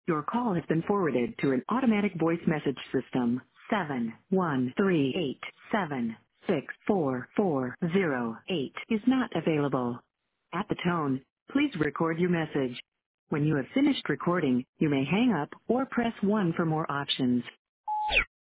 Your call has been forwarded to an automatic voice message system. 71387644408 is not available. At the tone, please record your message. When you have finished recording, you may hang up or press 1 for more options.